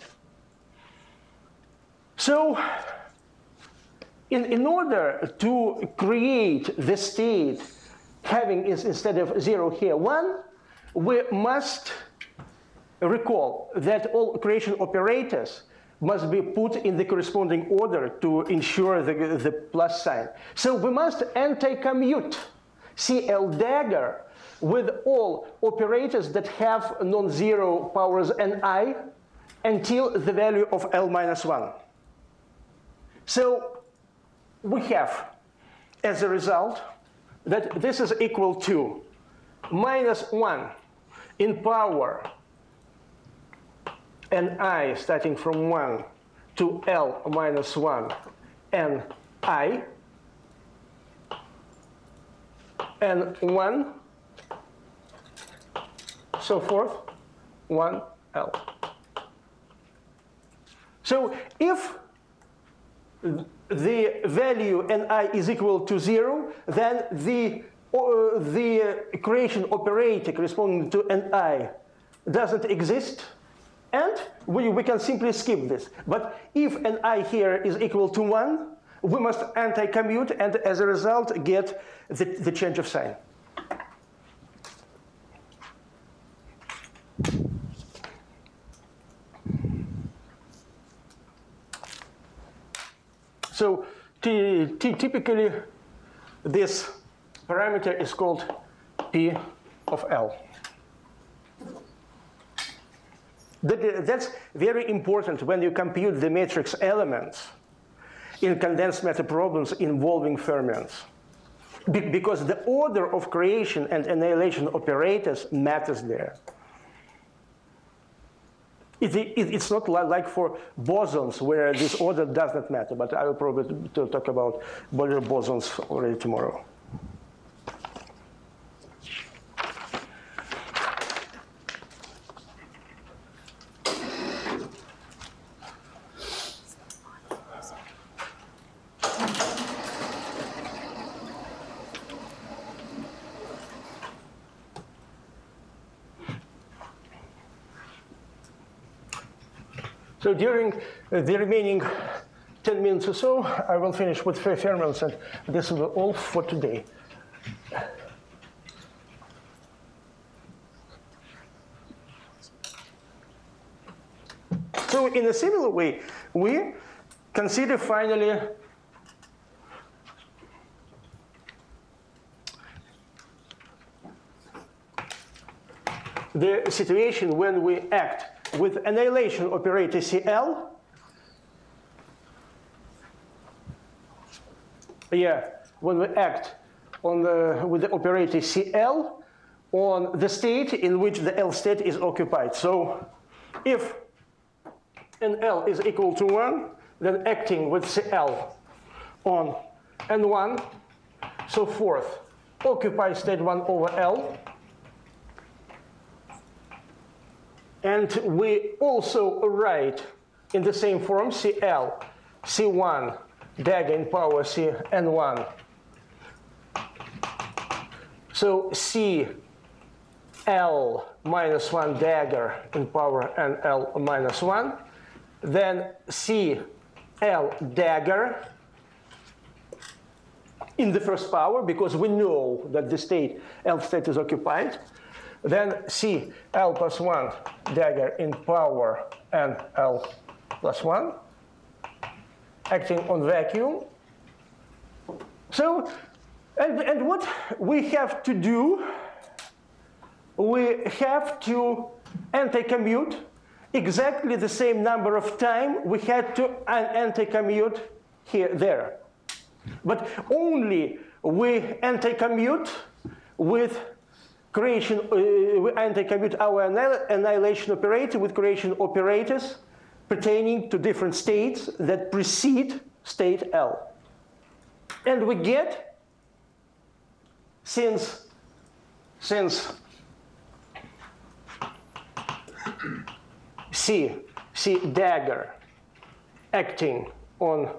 So, in, in order to create the state having is instead of zero here one, we must recall that all creation operators must be put in the corresponding order to ensure the, the plus sign. So we must anti-commute C L dagger with all operators that have non-zero powers Ni until the value of L minus one. So we have, as a result, that this is equal to minus one in power Ni starting from one to L minus one Ni and one, so forth, one L. So if the value Ni is equal to zero, then the, uh, the creation operator corresponding to Ni doesn't exist, and we, we can simply skip this. But if Ni here is equal to one, we must anti-commute, and as a result get the, the change of sign. So typically, this parameter is called P of L. That's very important when you compute the matrix elements in condensed matter problems involving fermions, Be because the order of creation and annihilation operators matters there. It, it, it's not like for bosons where this order does not matter, but I will probably to talk about Bollier bosons already tomorrow. So during uh, the remaining ten minutes or so, I will finish with fermions, and this is all for today. So in a similar way, we consider finally the situation when we act with annihilation operator C L. Yeah, when we act on the, with the operator C L on the state in which the L state is occupied. So if N L is equal to one, then acting with C L on N one, so forth, occupy state one over L. And we also write in the same form C L, C one, dagger in power C N one. So C L minus one dagger in power N L minus one. Then C L dagger in the first power, because we know that the state L state is occupied. Then C L plus one dagger in power N L plus one, acting on vacuum. So, and, and what we have to do, we have to anti-commute exactly the same number of time we had to anti-commute here, there. But only we anti-commute with creation, uh, we anti-commute our annihilation operator with creation operators pertaining to different states that precede state L. And we get, since, since C, C dagger acting on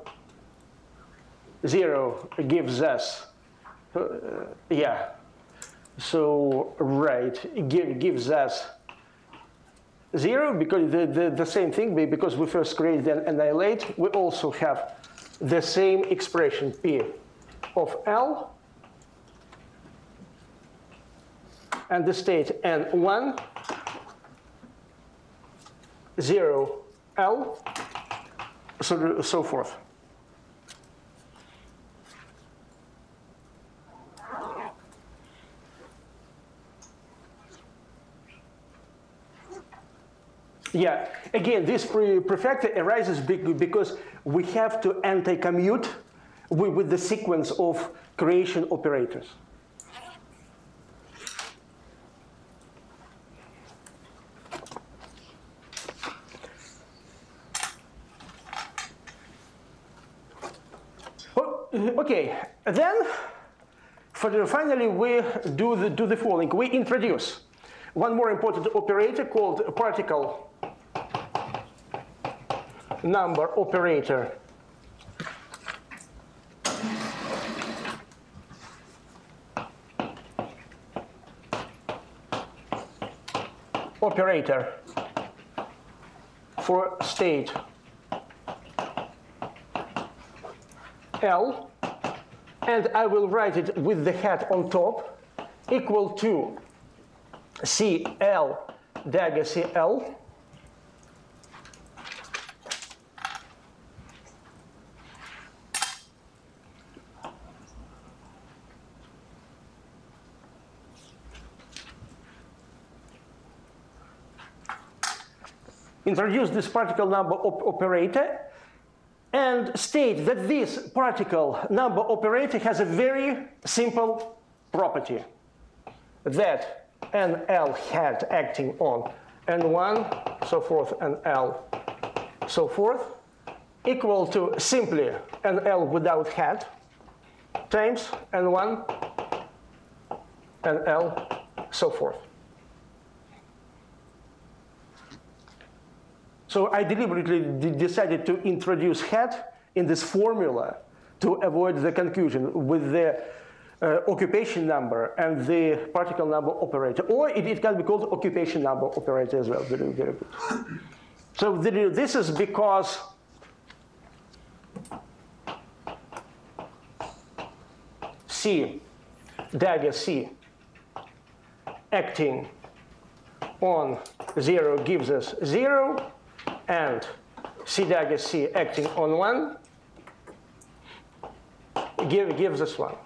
zero gives us, uh, yeah, so right, give, gives us zero, because the, the, the same thing, because we first create then annihilate, we also have the same expression P of L, and the state N one, zero L, so, so forth. Yeah, again, this pre prefactor arises because we have to anti-commute with, with the sequence of creation operators. Okay, then for the, finally we do the, do the following. We introduce one more important operator called particle number operator. Operator for state L, and I will write it with the hat on top, equal to C L dagger C L introduce this particle number op operator and state that this particle number operator has a very simple property, that N L hat acting on N one, so forth, N L, so forth, equal to simply N L without hat times N one, N L, so forth. So I deliberately decided to introduce hat in this formula to avoid the confusion with the uh, occupation number and the particle number operator. Or it, it can be called occupation number operator as well. Very, very good. So the, this is because C, dagger C, acting on zero gives us zero, and C dagger C acting on one give, gives us one.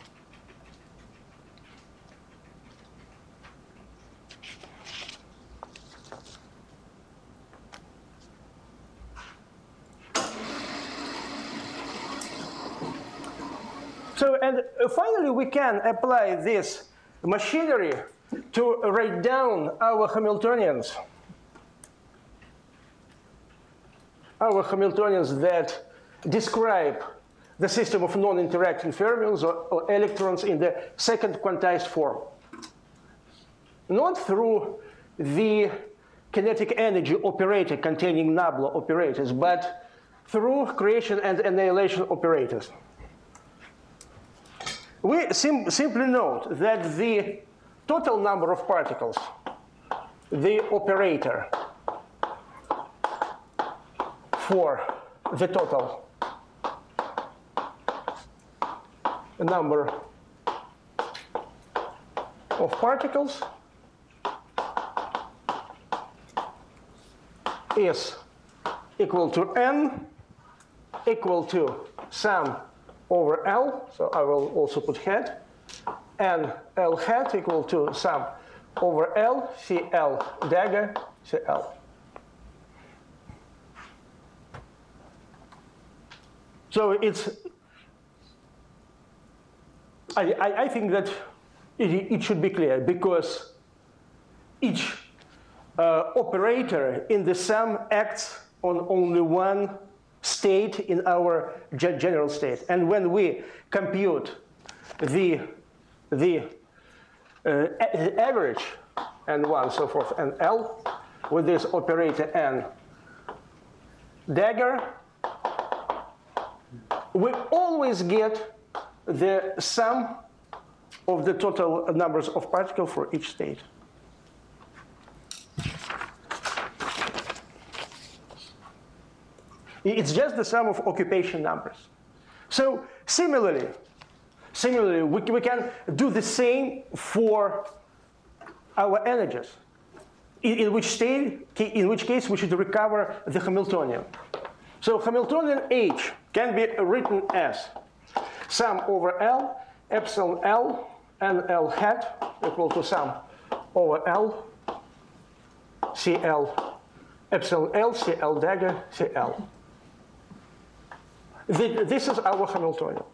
So, and uh, finally, we can apply this machinery to write down our Hamiltonians. Our Hamiltonians that describe the system of non-interacting fermions or, or electrons in the second quantized form. Not through the kinetic energy operator containing nabla operators, but through creation and annihilation operators. We sim simply note that the total number of particles, the operator for the total number of particles is equal to n equal to sum over L, so I will also put hat, and L hat equal to sum over L, C L dagger, C L. So it's, I, I, I think that it, it should be clear, because each uh, operator in the sum acts on only one state in our general state. And when we compute the, the uh, average, and one, so forth, and L, with this operator n dagger, we always get the sum of the total numbers of particles for each state. It's just the sum of occupation numbers. So similarly, similarly, we, we can do the same for our energies. In, in which state, in which case we should recover the Hamiltonian. So Hamiltonian H can be written as sum over L, epsilon L, and L hat equal to sum over L, C L, epsilon L, C L dagger, C L. This is our Hamiltonian.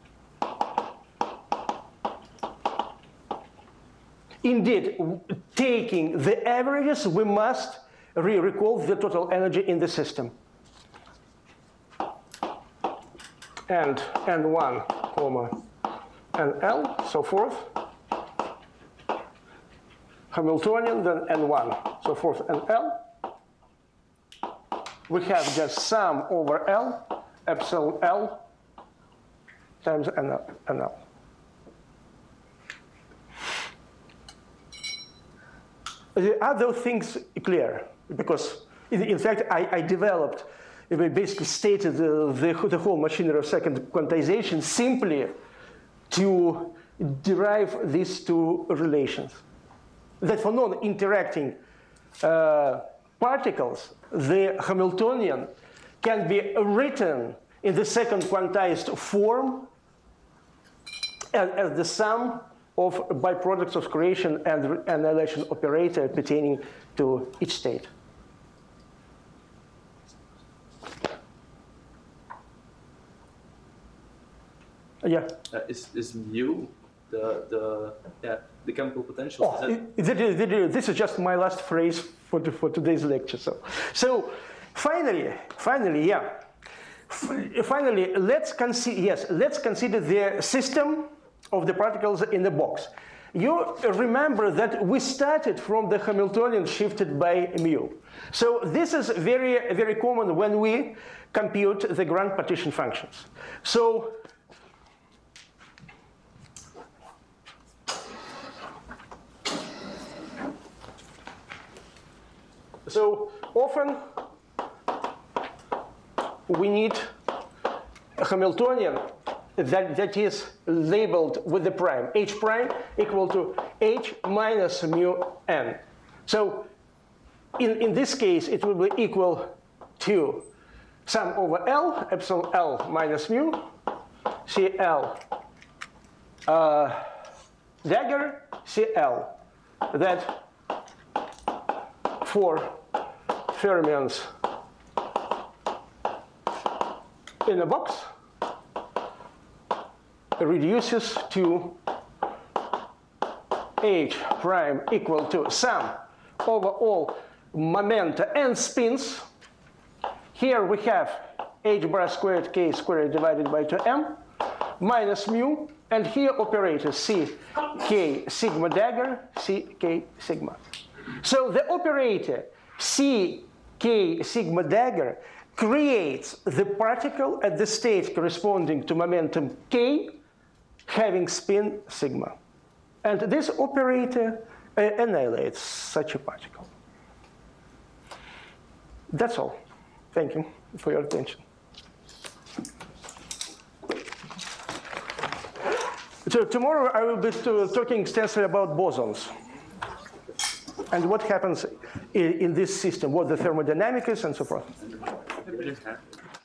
Indeed, taking the averages, we must re-recall the total energy in the system. And N one, comma, N L, so forth. Hamiltonian, then N one, so forth, N L. We have just sum over L, epsilon L, times N L. Are those things clear? Because, in, in fact, I, I developed, I basically stated the, the, the whole machinery of second quantization simply to derive these two relations. That for non-interacting uh, particles, the Hamiltonian can be written in the second quantized form as, as the sum of byproducts of creation and annihilation operator pertaining to each state. Yeah. Uh, is is mu the the yeah the chemical potential? Oh, is that... it, it, it, this is just my last phrase for the, for today's lecture. So, so finally, finally, yeah. F finally, let's consider yes, let's consider the system of the particles in the box. You remember that we started from the Hamiltonian shifted by mu. So this is very, very common when we compute the grand partition functions. So So often we need a Hamiltonian that, that is labeled with the prime, h prime equal to h minus mu n. So in, in this case, it will be equal to sum over L, epsilon L minus mu, C L uh, dagger, C L. That for fermions in a box reduces to H prime equal to sum over all momenta and spins. Here we have H bar squared K squared divided by two M minus mu, and here operator C K sigma dagger, C K sigma. So the operator C K sigma dagger creates the particle at the state corresponding to momentum K having spin sigma. And this operator uh, annihilates such a particle. That's all. Thank you for your attention. So tomorrow I will be talking extensively about bosons and what happens in, in this system, what the thermodynamic is and so forth.